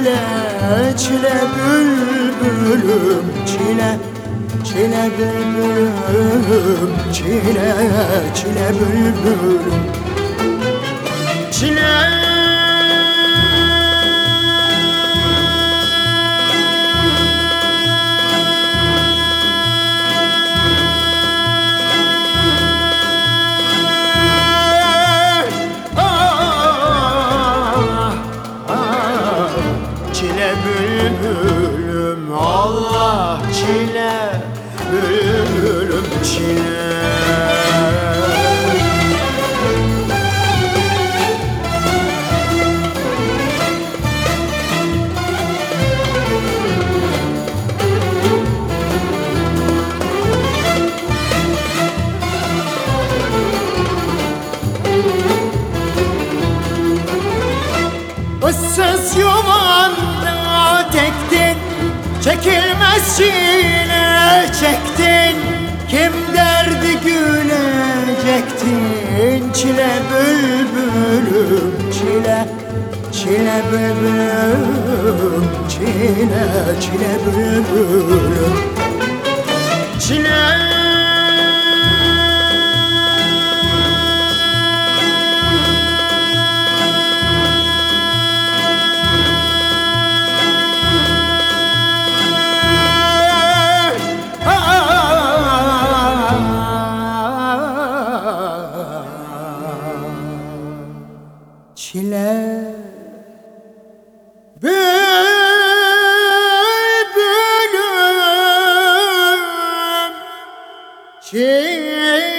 çile, çile bülbülüm çile, çile bülbülüm çile, çile bülbülüm çile. Çile bülbülüm Allah, çile bülbülüm çile. Issız yuvanda tektin, çekilmez çile çektin. Kim derdi gülecektin, çile bülbülüm çile, çile bülbülüm çile, çile bülbülüm çile. Çile bülbülüm çile.